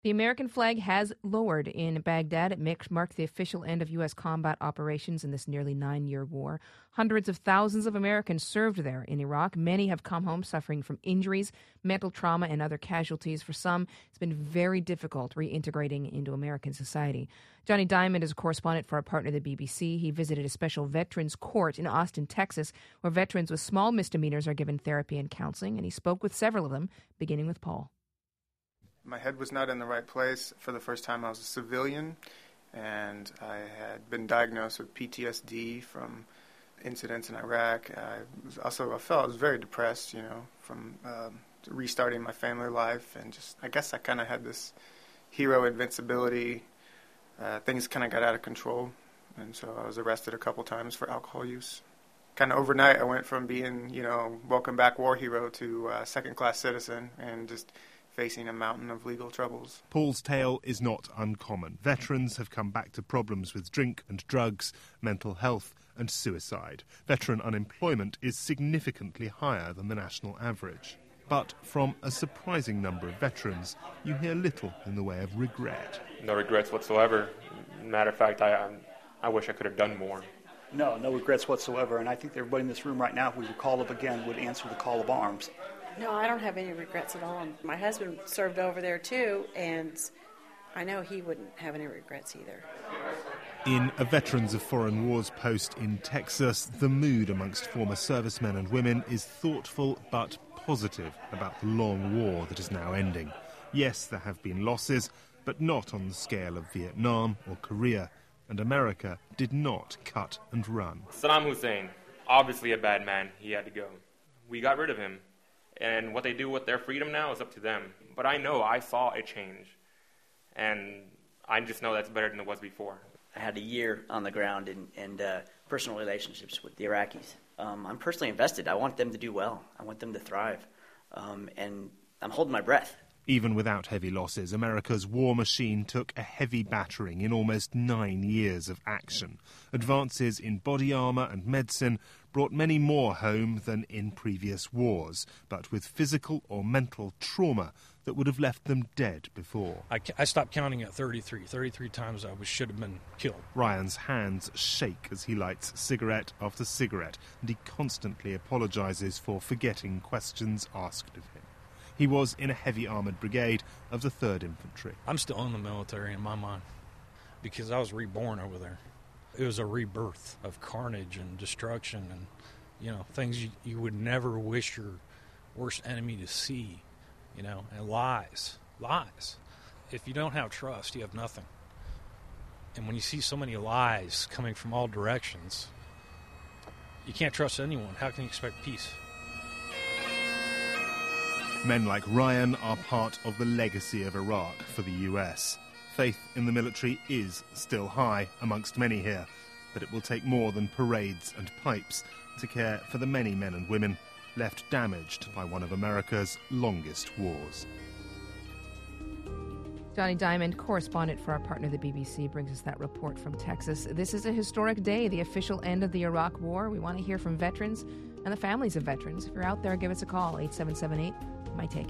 The American flag has lowered in Baghdad. It marked the official end of U.S. combat operations in this nearly 9-year war. Hundreds of thousands of Americans served there in Iraq. Many have come home suffering from injuries, mental trauma, and other casualties. For some, it's been very difficult reintegrating into American society. Johnny Diamond is a correspondent for our partner, the BBC. He visited a special veterans court in Austin, Texas, where veterans with small misdemeanors are given therapy and counseling, and he spoke with several of them, beginning with Paul. My head was not in the right place. For the first time, I was a civilian, and I had been diagnosed with PTSD from incidents in Iraq. I felt I was very depressed, from restarting my family life, and I guess I kind of had this hero invincibility. Things kind of got out of control, and so I was arrested a couple times for alcohol use. Kind of overnight, I went from being, welcome back war hero to second-class citizen, and just facing a mountain of legal troubles. Paul's tale is not uncommon. Veterans have come back to problems with drink and drugs, mental health and suicide. Veteran unemployment is significantly higher than the national average. But from a surprising number of veterans, you hear little in the way of regret. No regrets whatsoever. Matter of fact, I wish I could have done more. No regrets whatsoever, and I think everybody in this room right now, if we were called up again, would answer the call of arms. No, I don't have any regrets at all. My husband served over there too, and I know he wouldn't have any regrets either. In a Veterans of Foreign Wars post in Texas, the mood amongst former servicemen and women is thoughtful but positive about the long war that is now ending. Yes, there have been losses, but not on the scale of Vietnam or Korea, and America did not cut and run. Saddam Hussein, obviously a bad man, he had to go. We got rid of him. And what they do with their freedom now is up to them. But I know I saw a change. And I just know that's better than it was before. I had a year on the ground in personal relationships with the Iraqis. I'm personally invested. I want them to do well. I want them to thrive. And I'm holding my breath. Even without heavy losses, America's war machine took a heavy battering in almost 9 years of action. Advances in body armour and medicine brought many more home than in previous wars, but with physical or mental trauma that would have left them dead before. I stopped counting at 33. 33 times I should have been killed. Ryan's hands shake as he lights cigarette after cigarette, and he constantly apologises for forgetting questions asked of him. He was in a heavy armoured brigade of the 3rd Infantry. I'm still in the military in my mind because I was reborn over there. It was a rebirth of carnage and destruction and, things you would never wish your worst enemy to see, and lies. If you don't have trust, you have nothing. And when you see so many lies coming from all directions, you can't trust anyone. How can you expect peace? Men like Ryan are part of the legacy of Iraq for the US. Faith in the military is still high amongst many here, but it will take more than parades and pipes to care for the many men and women left damaged by one of America's longest wars. Johnny Diamond, correspondent for our partner, the BBC, brings us that report from Texas. This is a historic day, the official end of the Iraq War. We want to hear from veterans and the families of veterans. If you're out there, give us a call, 877-8-MY-TAKE.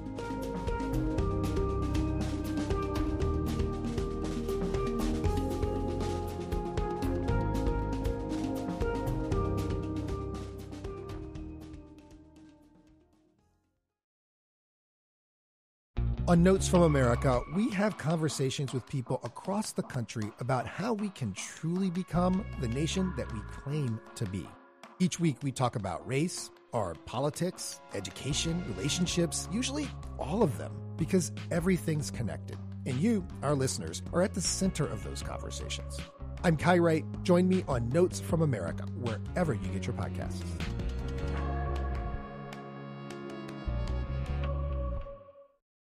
On Notes from America, we have conversations with people across the country about how we can truly become the nation that we claim to be. Each week we talk about race, our politics, education, relationships, usually all of them, because everything's connected. And you, our listeners, are at the center of those conversations. I'm Kai Wright. Join me on Notes from America, wherever you get your podcasts.